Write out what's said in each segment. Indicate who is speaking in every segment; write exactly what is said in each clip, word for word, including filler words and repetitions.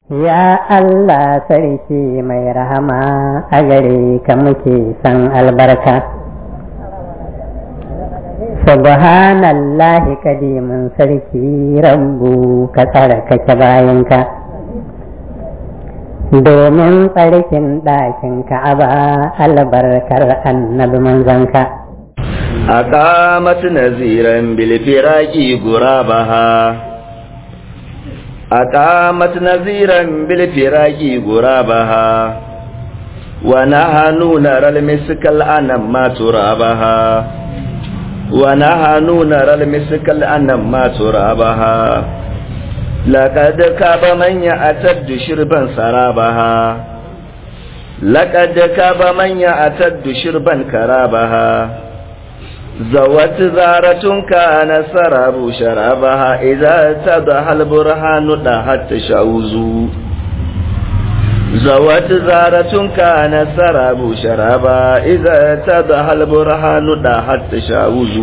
Speaker 1: Ya Allah sarki mai rahama, a gare ka muke san albarka. Subhanallahi kadimin sarki rabbu, ka tsarkake bayanka domin tsarkin ɗakin Ka'aba, albarkar annabi manzanka.
Speaker 2: Aqamat naziran bil firaqi gurabaha أقامت نذيرا بالفراق غرابها ونحن نرى المسك الأنم ما ترابها ونحن نرى المسك الأنم ما ترابها لقد كاب من يعتد شربا سرابها لقد كاب من يعتد شربا كرابها زوت زارة كان سراب شرابها إذا تضح البرهان لحت شعوز زوت زارة كان سراب شرابها إذا تضح البرهان لحت شعوز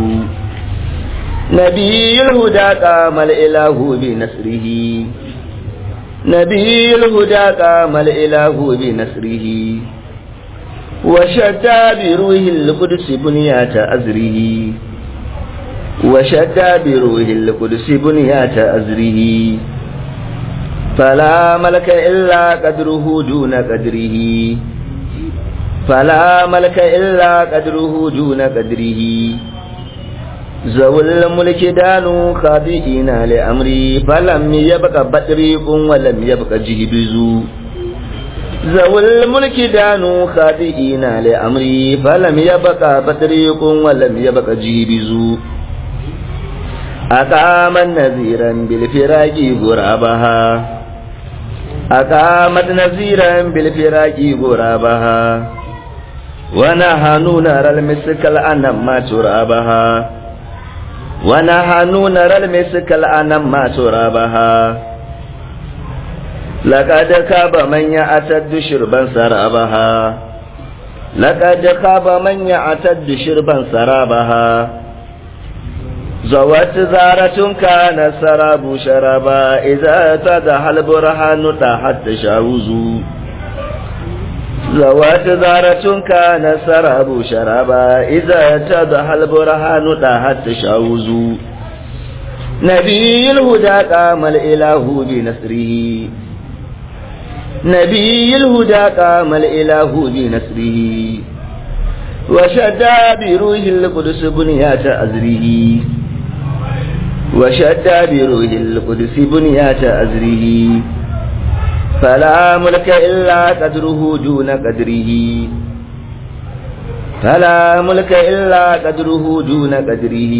Speaker 2: نبي الهدى قام الإله بنصره نبي الهدى قام الإله بنصره وشدى بروح القدس بنيات أزره وشدى بروح القدس بنيات أزره فلا ملك إلا قدره دون قدره فلا ملك إلا قدره دون قدره ذوي الملك دانوا خاضعين لأمري فلم يبق بطريق ولم يبق جهبذ ذوي الملك دانوا خاضعين لأمري فلم يبقى بطريق ولم يبقى جيبز أقام نذيرا بالفراق غرابها أقامت نذيرا بالفراق غرابها ونحن نرى المسك الأنم ما ترابها ونحن نرى المسك الأنم ما ترابها لقد خاب من يعتد شربا سرابها لقد خاب من يعتد شربا سرابها زوت زارة كان سراب شرابا إذا تدح البرهان تحت شعوز زوت زارة كان سراب شرابا إذا تدح البرهان تحت شعوز نبي الهدى قام الإله بنصره نبي الهدى قام الإله بنصره وشدى بروح القدس بنيات أزره وشدى بروح القدس بنيات أزره فلا ملك إلا قدره دون قدره فلا ملك إلا قدره دون قدره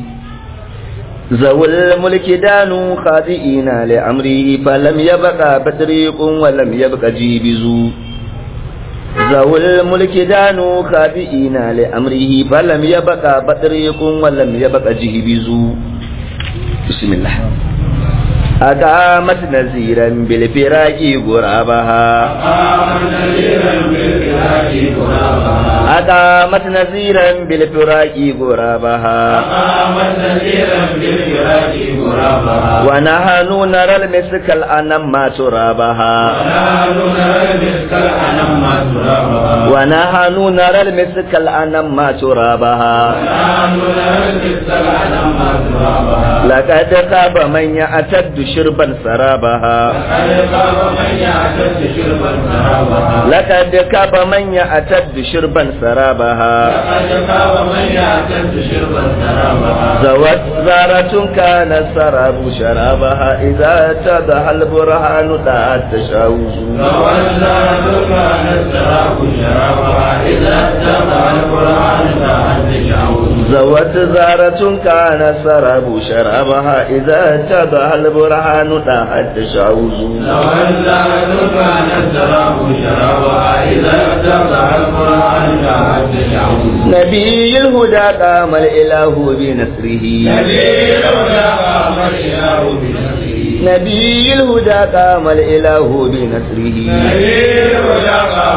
Speaker 2: ذوي الملك دانوا خاضعين لأمره فلم يبقى بطريق ولم يبقى جيبز ذوي الملك دانوا خاضعين لأمره فلم يبقى بطريق ولم يبقى جيبز بسم الله أقامت نذيرا بالفراق غرابها
Speaker 3: أقامت نذيرا بالفراق غرابها
Speaker 2: أقامت نذيرا بالفراق غرابها
Speaker 3: أقامت نذيرا بالفراق غرابها
Speaker 2: ونحن نرى المسك الأنم ما ترابها
Speaker 3: ونحن نرى المسك الأنم ما ترابها
Speaker 2: ونحن نرى المسك الأنم ما ترابها
Speaker 3: ونحن نرى المسك الأنم ما ترابها
Speaker 2: لقد خاب من يعتد شربا سرابها
Speaker 3: لقد خاب من يعتد شربا سرابها
Speaker 2: لقد خاب من يعتد شربا سرابها
Speaker 3: لقد خاب من يعتد شربا سرابها
Speaker 2: زوت زارة كان سراب شرابها إذا تضح البرهان تحت شعوز
Speaker 3: زوت زارة كان سراب شرابها إذا تضح البرهان تحت شعوز
Speaker 2: زوت زارة كان سراب شرابها إذا تضح البرهان تحت شعوز
Speaker 3: زوت زارة كان سراب شرابها إذا تضح البرهان تحت شعوز
Speaker 2: نبي الهدى قام الإله بنصره
Speaker 3: نبي الهدى قام الإله بنصره
Speaker 2: نبي الهدى قام الإله بنصره
Speaker 3: نبي الهدى قام الإله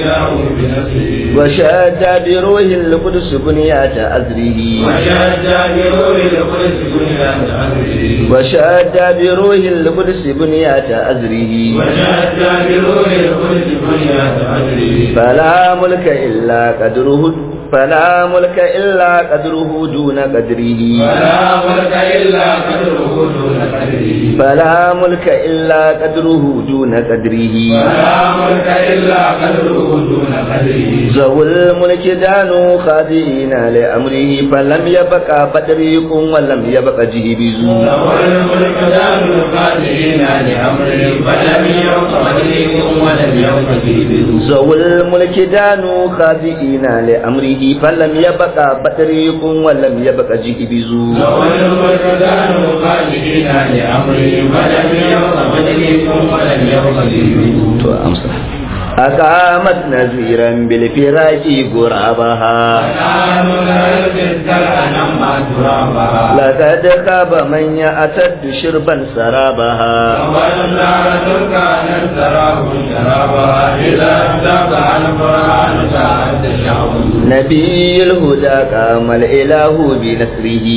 Speaker 3: إله بنفسه
Speaker 2: وشاد بروح القدس بنيات أزره
Speaker 3: وشاد بروح القدس بنيات أزره
Speaker 2: وشاد بروح القدس بنيات أزره
Speaker 3: وشاد بروح القدس بنيات أزره
Speaker 2: فلا ملك إلا قدره فلا ملك إلا قدره دون قدره
Speaker 3: فلا ملك إلا قدره دون قدره
Speaker 2: فلا ملك إلا قدره دون قدره
Speaker 3: فلا ملك إلا قدره دون قدره
Speaker 2: ذو الملك دانوا خاضعين لأمره فلم يبق بدريق ولم يبق جهبذ
Speaker 3: له الملك دانوا خاضعين لأمره فلم يبق بدريق ولم يبق جهبذ
Speaker 2: ذو الملك دانوا خاضعين لأمره فلم يبق بدريق ولم يبق جهبذ
Speaker 3: له الملك دانوا خاضعين لأمره فلم يبق بدريق ولم يبق جهبذ.
Speaker 2: أقامت نذيرا بالفراق غرابها لقد خاب من يعتد شربا سرابها نبي الهدى قام الإله بنصره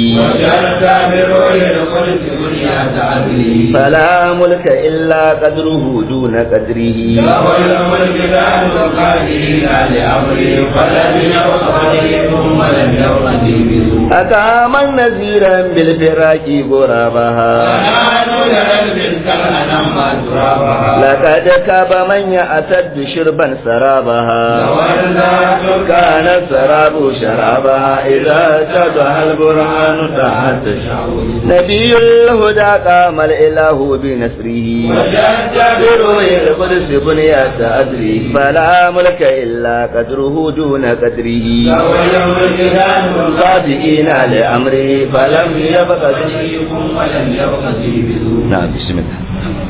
Speaker 2: فلا ملك إلا قدره دون قدره أقام نذيرا بالفراق غرابها لقد كاب من يعتد شربا سرابها كان السراب شرابها إذا تبع البرهان تحت نبي الهدى قام الإله بنصره بروح القدس بنيات أدري فلا ملك إلا قدره دون قدره صادقين لأمره فلم يبق نعم بسم الله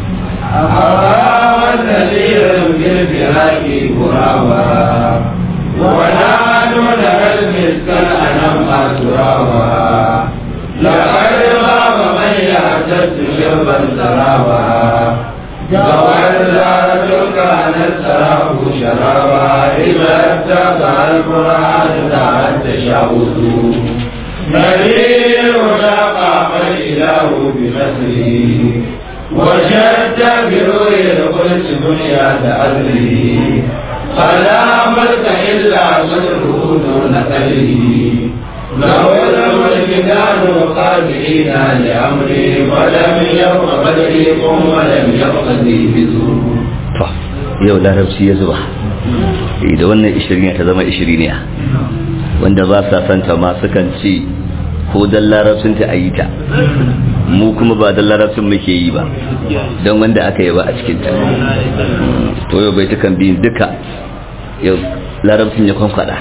Speaker 3: أقام نذيرا بالفراق غرابا ونادون المسك الأنم أسرابا لقد غاب من يعتد شربا سرابا جوالاتك عن السراب شرابا إذا اتبع القرآن تحت شعوذ نذير شاق الإله بنصره وشد بروح القدس بنيات أزره فلا ملك إلا قدره دون قدره له الملك دانوا خاضعين لأمره ولم يبق بدريق ولم يبق ذيبذ.
Speaker 2: yau larabci ya zuba da wannan ishiriniya ta zama ishiriniya wanda ba sa santa ma sukan ce ko dan larabcin ta ayi ta mu kuma ba dan larabcin muke yi ba don wanda aka yi ba a cikin ta to yau bai tukan biyin duka yau larabcin ya kwankwada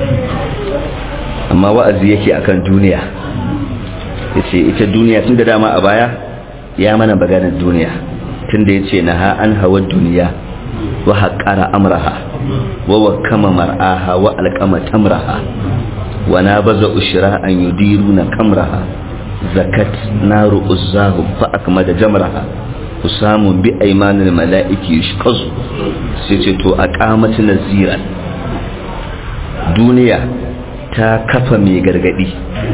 Speaker 2: amma wa'azi yake akan duniya yace ita duniya tun da dama a baya ya mana maganar duniya tunda yace naha an hawa duniya wa haqqara amraha wa wakama mar'aha wa alqama tamraha wa nabaza ushra an yudiruna kamraha zakat naru uzzahu fa akmada jamraha usamu bi aymanil malaiki yashqazu sai ce to aqamat naziran duniya ta kafa mai gargadi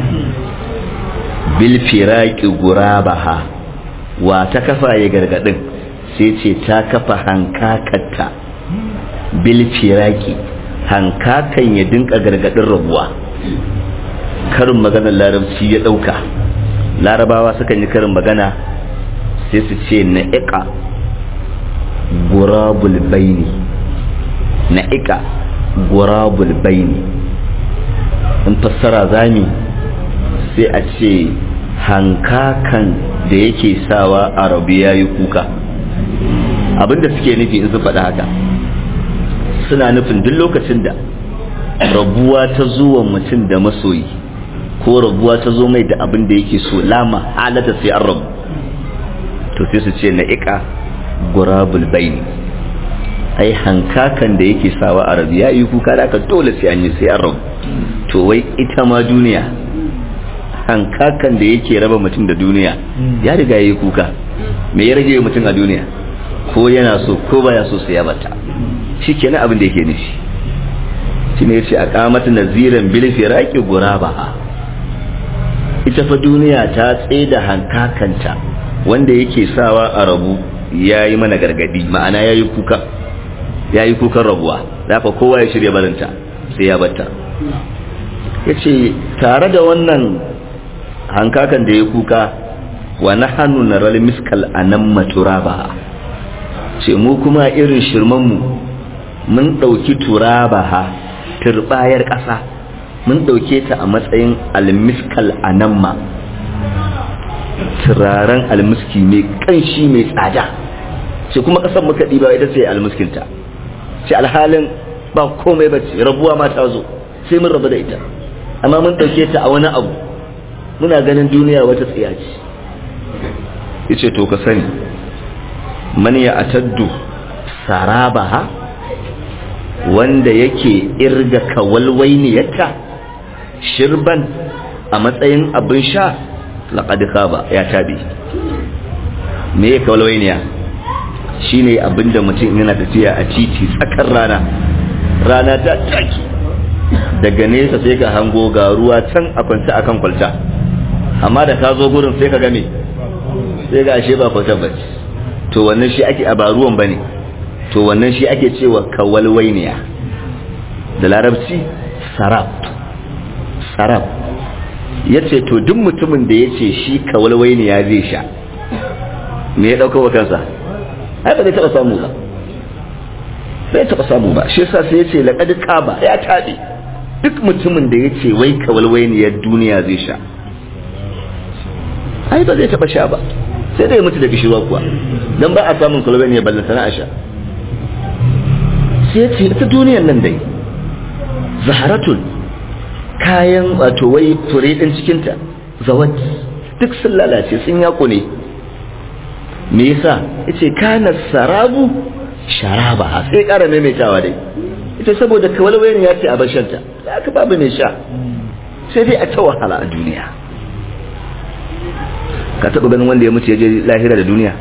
Speaker 2: bil firaqi gurabaha wa ta kafa ya gargadin sai ce ta kafa hankakatta bil firaqi hankakan ya dinka gargadin rabuwa karin maganar larabci ya dauka larabawa sukan yi karin magana sai su ce na'iqa gurabul baini na'iqa gurabul baini in fassara zami sai a ce hankakan da yake sawa a rabu ya yi kuka abinda suke nufi in su faɗi haka suna nufin duk lokacin da rabuwa ta zuwa mutum da masoyi ko rabuwa ta zo mai da abin da yake so lama halata sai an rabu to sai su ce na iƙa gurabul baini ai hankakan da yake sawa a rabu ya yi kuka da aka dole sai an yi sai an rabu to wai ita ma duniya hankakan da yake raba mutum da duniya ya riga ya yi kuka me ya rage mutum a duniya ko yana so ko baya so sai ya bata shi kenan abin da yake nishi shi ne ya ce a kamata naziran bil firaqi guraba. Ita fa duniya ta tsaye da hankakanta wanda yake sawa a rabu ya yi mana gargadi, ma'ana ya yi kuka ya yi kukan rabuwa, da fa kowa ya shirya barinta sai ya batta. Ya ce tare da wannan hankakan da ya kuka wa nahanu naral miskal anamma turaba, ce mu kuma irin shirmanmu mun ɗauki turabaha turbayar ƙasa mun ɗauke ta a matsayin almiskal anamma, turaren almiski mai ƙanshi mai tsada, ce kuma ƙasar muka ɗiba ita ce almiskinta, ce alhalin ba komai ba ce rabuwa ma ta zo sai mun rabu da ita, amma mun ɗauke ta a wani abu muna ganin duniya wata tsiya ce. Ya ce to ka sani man ya ataddu sarabaha, wanda yake irga kawalwainiyarta shirban a matsayin abin sha, laqad khaba ya tabi. Me ya kawalwainiya? Shine abinda mutum yana tafiya a titi tsakar rana rana ta taki, daga nesa sai ka hango ga ruwa can a kwanta akan kwalta, amma da ka zo gurin sai ka ga me, sai ga ashe ba kwata bace. To wannan shi ake a ba ruwan bane, to wannan shi ake cewa kawalwainiya da larabci sarab. Sarab yace to duk mutumin da yace shi kawalwainiya zai sha, me ya dauka wa kansa? Ai ba zai taba samu ba, bai taba samu ba. Shi yasa sai yace laqad qaba ya tabe duk mutumin da yace wai kawalwainiyar duniya zai sha, ai ba zai taba sha ba, sai dai mutu da kishirwa kuwa, dan ba a samun kawalwainiyar ballan sana'a sha. Sai ce ita duniyar nan dai zaharatun, kayan wato wai fure din cikinta zawat duk sun lalace sun yako ne. Me yasa? Yace kana sarabu sharaba, sai ƙara maimaitawa dai ita saboda kawalwayin ya ce a bashanta da aka babu mai sha, sai dai a ta wahala a duniya. Ka taɓa ganin wanda ya mutu ya je lahira da duniya?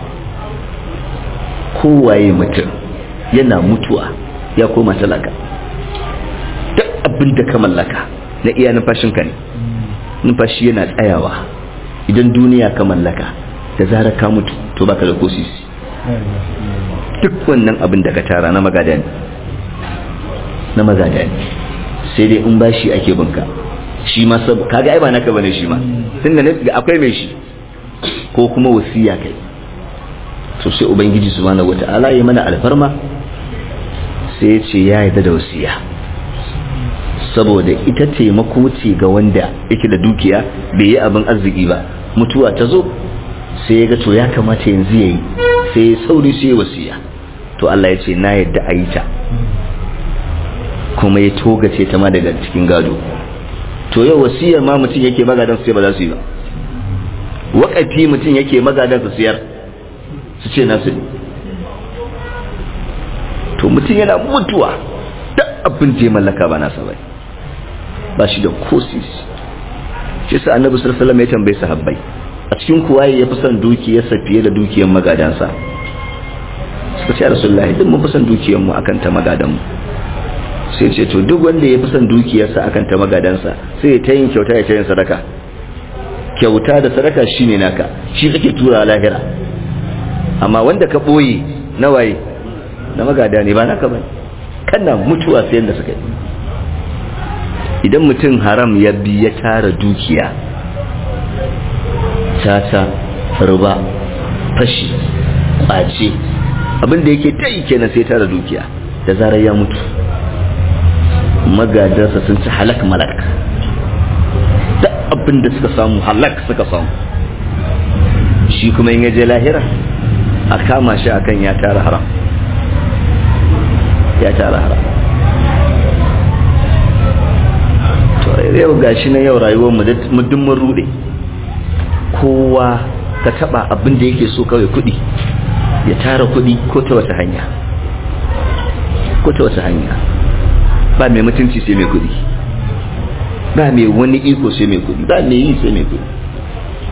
Speaker 2: Kowaye mutum yana mutuwa ya koma talaka, duk abin da ka mallaka na iya numfashinka ne, numfashi yana tsayawa. Idan duniya ka mallaka da zarar ka mutu to baka da kosisi, duk wannan abin da ka tara na magada ne, na magada ne, sai dai in bashi ake binka shi ma sabu kaga ai ba naka bane shi ma, tunda ne akwai mai shi, ko kuma wasiya kai. To sai ubangiji subhanahu wataala ya mana alfarma sai ya ce ya yarda da wasiya, saboda ita taimako ce ga wanda yake da dukiya bai yi abin arziki ba, mutuwa ta zo sai ya ga to ya kamata yanzu yayi, sai ya sauri sai ya wasiya. To Allah ya ce na yarda a yi ta, kuma ya togace ta ma daga cikin gado. To yau wasiyar ma mutum yake magadan su sai ba za su yi ba, waƙafi mutum yake magadan su siyar su ce nasu ne. To mutum yana mutuwa duk abin da ya mallaka ba nasa bai, ba shi da kosis. Shi sa annabi sallallahu alaihi wasallam ya tambaye sahabbai, a cikin kuwa ya fi son dukiyarsa fiye da dukiyar magadansa? Suka ce rasulullahi duk mun fi son dukiyar mu akan ta magadan mu. Sai ce to duk wanda ya fi son dukiyarsa akan ta magadansa sai ya ta yin kyauta ya ta yin sadaka. Kyauta da sadaka shine naka, shi kake tura lahira. Amma wanda ka boye na waye? Na magada ne, ba naka bane. Kana mutuwa sai yanda suka yi. Idan mutum haram ya bi ya tara dukiya, tata, riba, fashi, kwace, abinda yake ta yi kenan sai tara dukiya, da zarar ya mutu magadarsa sun ci halak malak, da abinda suka samu halak suka samu. Shi kuma in yaje lahira a kama shi akan ya tara haram, ya tara haram. Yau gashi na yau rayuwar mu duk mun rude, kowa ka taba abin da yake so kawai kudi, ya tara kudi ko ta wata hanya, ko ta wata hanya. Ba mai mutunci sai mai kudi, ba mai wani iko sai mai kudi, ba mai yi sai mai kudi.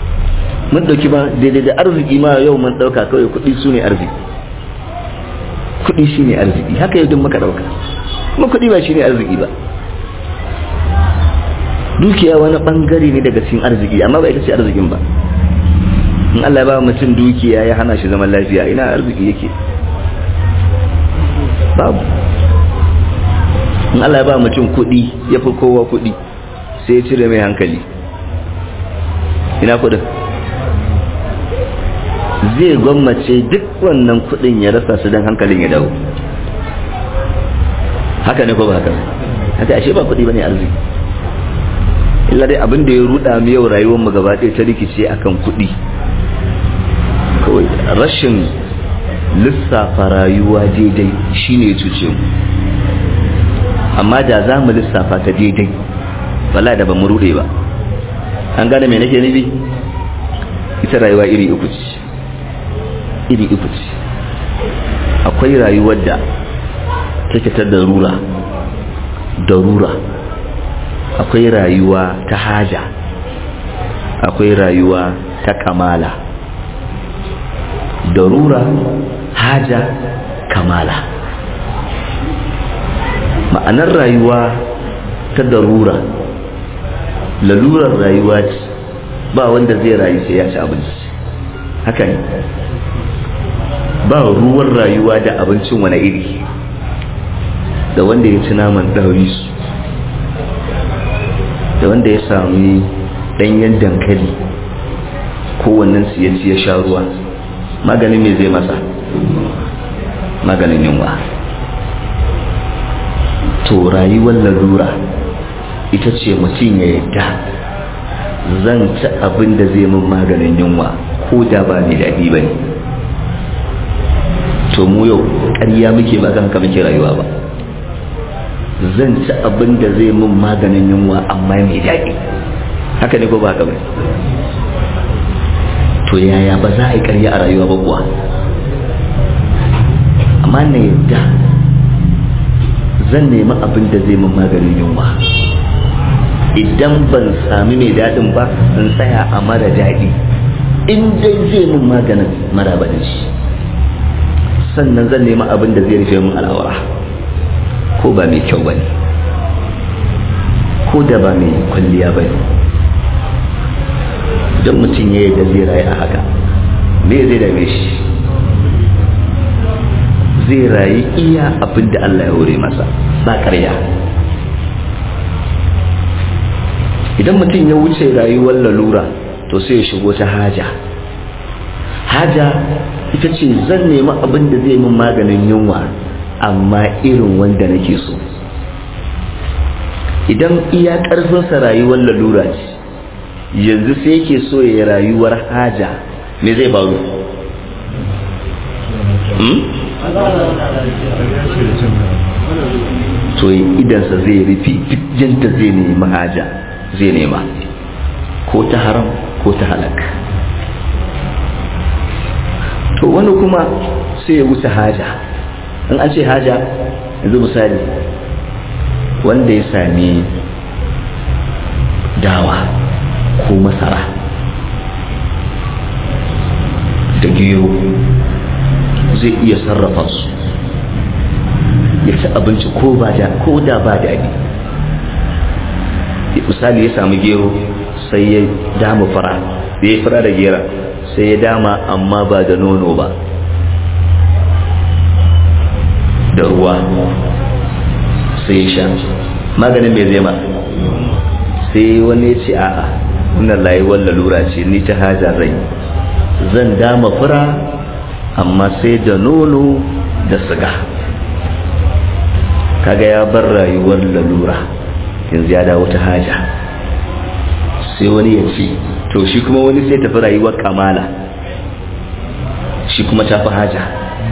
Speaker 2: Mun dauki ba daidai da arziki ma yau mun dauka kawai kudi su ne arziki. kuɗi shine arziki, haka yau duk muka ɗauka, kuma kuɗi ba shine arziki ba. Dukiya wani ɓangare ne daga cikin arziki, amma ba ita ce arzikin ba. In Allah ya ba mutum dukiya ya hana shi zaman lafiya, ina arziki yake? Babu. In Allah ya ba mutum kuɗi ya fi kowa kuɗi sai ya cire mai hankali, ina kuɗin? Zai gwammace duk wannan kuɗin ya rasa su don hankalin ya dawo. Haka ne ko ba haka? Haka ashe ba kuɗi bane arziki. Illa dai abin da ya ruɗa mu yau rayuwar mu gaba ɗaya ta rikice akan kuɗi. Kawai rashin lissafa rayuwa daidai shine ya cuce mu. Amma da za mu lissafa ta daidai wala da ba mu rude ba. An gane me nake nufi? Ita rayuwa iri uku ce, iri uku ce. Akwai rayuwar da take ta darura darura akwai rayuwa ta haja, akwai rayuwa ta kamala. Darura, haja, kamala. Ma'anar rayuwa ta darura, lalurar rayuwa ce, ba wanda zai rayu sai ya ci abinci, haka ne. Ba ruwan rayuwa da abincin wani iri, da wanda ya ci naman ɗaurisu, da wanda ya sami ɗanyen dankali, kowannen su ya ci ya sha ruwa, maganin me zai masa? Maganin yunwa. To rayuwar lalura ita ce mutum ya yadda zan ci abin da zai min maganin yunwa ko da ba mai daɗi ba ne. To mu yau ƙarya muke ba kan muke rayuwa ba. Zan ci abin da zai min maganin yunwa amma mai daɗi, haka ne ko ba haka ba? To yaya ba za a yi ƙarya a rayuwa ba kuwa? Amma na yadda zan nemi abin da zai min maganin yunwa, idan ban sami mai daɗin ba in tsaya a mara daɗi, in dai zai min maganin mara ba shi, sannan zan nemi abin da zai rufe min al'aura, ko ba mai kyau ba ne, ko da ba mai kwalliya ba ne. Don mutum ya yi da zai rayu a haka, me zai dame shi? Zai rayu iya abin da Allah ya hore masa, ba ƙarya. Idan mutum ya wuce rayuwar lalura, to sai ya shigo ta haja. Haja ita ce zan nemi abin da zai min maganin yunwa, amma irin wanda nake so. Idan iya ƙarfinsa rayuwar lalura ce, yanzu sai yake so ya rayuwar haja, me zai faru? Hmm? To idansa zai rufi duk yadda zai nemi haja zai nema, ko ta haram ko ta halak. To wani kuma sai ya wuce haja. In an ce haja, yanzu misali wanda ya sami dawa ko masara da gero, zai iya sarrafa su ya ci abinci ko ba da ko da ba daɗi. Misali ya samu gero sai ya dama fara, da ya fara da gera sai ya dama amma ba da nono ba, da ruwa sai ya sha. Maganin mai zai ma? Sai wani ya ce a'a, wannan layuwar lalura ce, ni ta hajar rai, zan dama fura amma sai da nono da siga. Kaga ya bar rayuwar lalura, yanzu ya dawo ta haja. Sai wani ya ce to shi kuma wani sai tafi rayuwar kamala, shi kuma ta fi haja.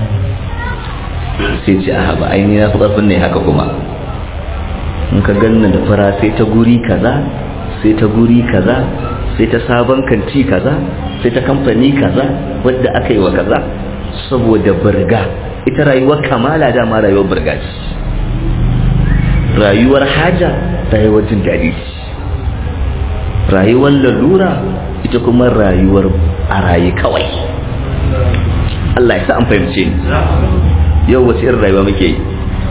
Speaker 2: Sai ce a ba aini na fi ƙarfin ne haka kuma, in ka ganna da fara sai ta guri kaza, sai ta guri kaza, sai ta sabon kanti kaza, sai ta kamfani kaza wadda aka yi wa kaza, saboda burga. Ita rayuwar kamala dama rayuwar burga ce, rayuwar haja rayuwar jin daɗi ce, rayuwar lalura ita kuma rayuwar a rayu kawai. Allah ya sa an fahimce ni. yau wace irin rayuwa muke yi?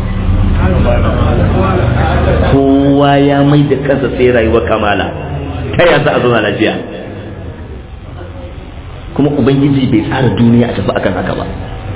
Speaker 2: Kowa ya mai da kansa sai rayuwar kamala, ta ya za a zauna lafiya? Kuma ubangiji bai tsara duniya a tafi akan haka ba.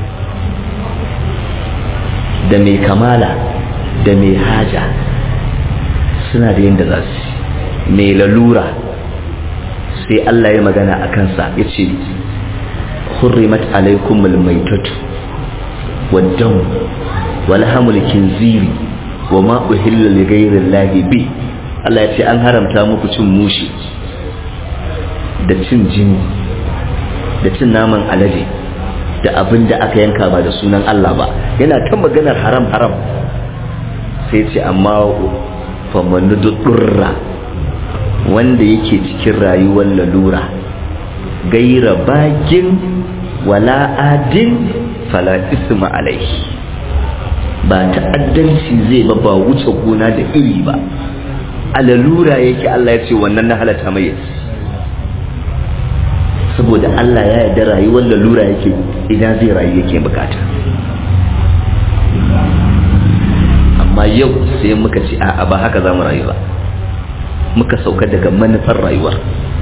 Speaker 2: Da mai kamala da mai haja suna da yadda za su, mai lalura sai Allah ya magana a kansa ya ce hurrimat alaikumul maitatu waddam wal hamul kinziri wa ma uhilla li ghayri llahi bi. Allah ya ce an haramta muku cin mushi da cin jini da cin naman alade da abin da aka yanka ba da sunan Allah ba. Yana ta maganar haram haram sai ce amma famanu durra wanda yake cikin rayuwar lalura gaira bagin wala adin fala isma alaihi, ba ta'addanci zai ba ba wuce gona da iri ba, a lalura yake. Allah ya ce wannan na halatta mai, saboda Allah ya yarda rayuwar lalura yake idan zai rayu yake bukata. Amma yau sai muka ce a'a ba haka za mu rayu ba, muka sauka daga manufar rayuwar.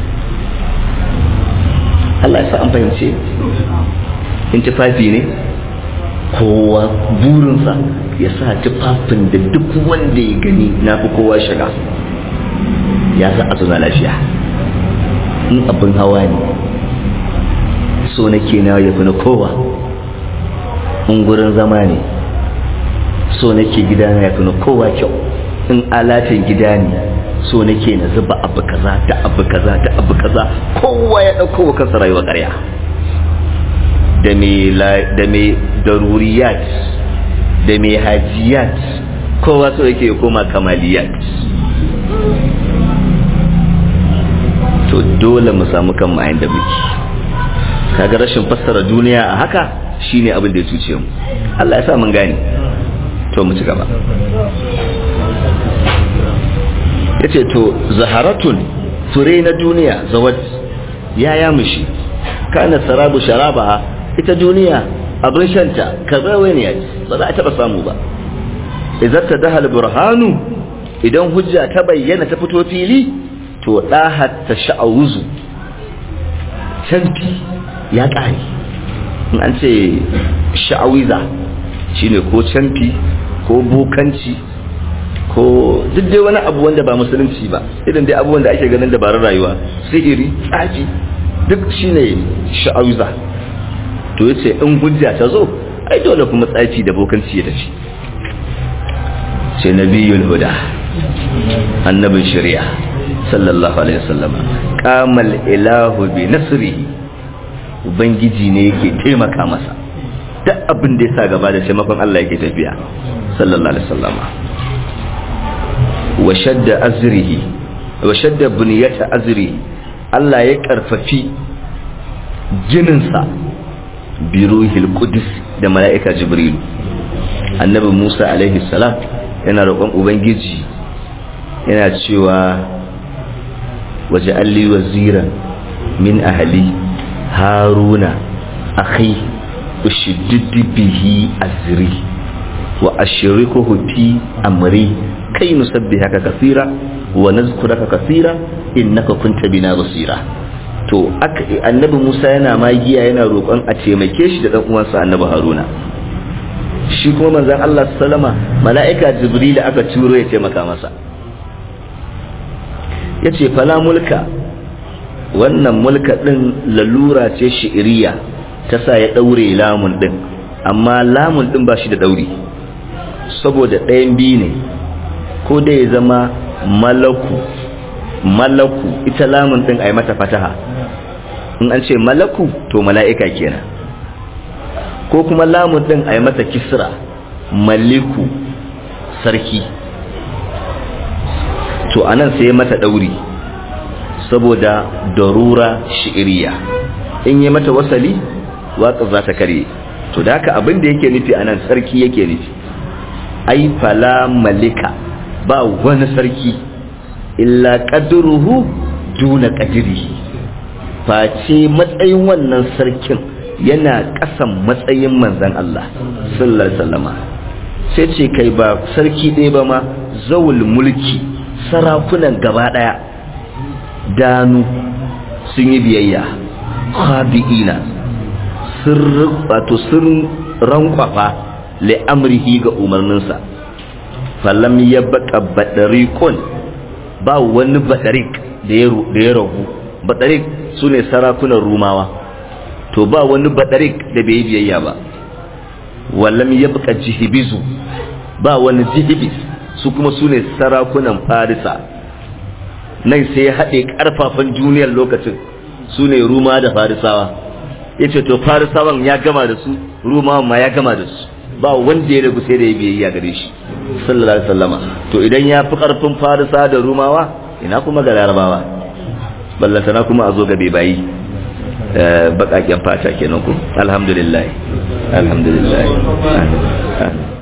Speaker 2: Allah ya sa an fahimce, in tufafi ne kowa burinsa ya sa tufafin da duk wanda ya gani na fi kowa shiga, ya sa a suna lafiya. In abin hawa ne so nake na ya fi na kowa, in gurin zama ne so nake gida na ya fi na kowa kyau, in alatin gida ne so nake na zuba abu kaza da abu kaza da abu kaza. Kowa ya dauko wa kansa rayuwa ƙarya da me da me daruriyat da me hajiyat, kowa so yake koma kamaliyat. To dole mu samu kan mu da muke. Kaga rashin fassara duniya a haka shine abin da ya cuce mu. Allah ya sa mun gane. To mu ci gaba. Yace to zaharatun fure na duniya zawad ya ya mushi kana sarabu sharabaha, ita duniya abin shanta kazawaniya ba za a taba samu ba. Idan ta dahal burhanu, idan hujja ta bayyana ta fito fili, to dahat ta sha'awuzu canfi ya ƙare. In an ce sha'awiza shine ko canfi ko bokanci ko duk dai wani abu wanda ba musulunci ba, irin dai abubuwan da ake ganin dabarun rayuwa, sihiri, tsafi, duk shine sha'awiza. To yace in hujja ta zo, ai dole kuma tsafi da bokanci ya tafi. Ce nabiyul huda, annabin shari'a sallallahu alaihi wasallam, qamal ilahu bi nasrihi, ubangiji ne yake taimaka masa, duk abin da ya sa gaba da taimakon Allah yake tafiya sallallahu alaihi wasallam. Wa shadda azrihi wa shadda buniyata azrihi, Allah ya karfafi jininsa bi ruhil qudus da mala'ika jibril. Annabi Musa alaihi salam yana roƙon ubangiji yana cewa waj'al li waziran min ahli haruna akhi ushiddid bihi azri wa ashrikuhu fi amri kai nusabbihaka kaseera wa nazkuraka kaseera innaka kunta bina basira. To annabi Musa yana magiya yana roƙon a taimake shi da dan uwansa annabi Haruna. Shi kuma manzon Allah sallama mala'ika Jibril aka turo ya taimaka masa. Yace fala mulka, wannan mulka din lalura ce shi'iriya ta sa ya daure lamun din, amma lamun din ba shi da dauri saboda ɗayan biyu ne, ko da ya zama malaku malaku ita lamun din ai mata fataha, in an ce malaku to mala'ika kenan, ko kuma lamun din ai mata kisra maliku sarki. To anan sai mata dauri saboda darura shi'iriya, in yi mata wasali watsa za ta kare. To da haka abin da yake nufi anan sarki yake nufi, ai fala malika, ba wani sarki illa qadruhu duna qadrihi, face matsayin wannan sarkin yana ƙasan matsayin manzan Allah sallallahu alaihi wasallama sai ce kai ba sarki ɗaya ba ma zawul mulki sarakunan gaba ɗaya danu sun yi biyayya khabi'ina sun wato sun rankwafa li amrihi ga umarninsa falam ya baka badarikun ba wani badarik da ya ragu badarik su ne sarakunan rumawa to ba wani badarik da bai yi biyayya ba walam ya baka jihibizu ba wani jihibis su kuma su ne sarakunan farisa nan sai ya haɗe ƙarfafan duniyar lokacin su ne ruma da farisawa ya ce to farisawan ya gama da su rumawan ma ya gama da su ba wanda ya ragu sai da ya biyayya gare shi sallallahu alaihi wasallama to idan ya fi ƙarfin farisa da rumawa ina kuma ga larabawa ballantana kuma a zo ga bebayi baƙaƙen fata kenan ku alhamdulillah alhamdulillah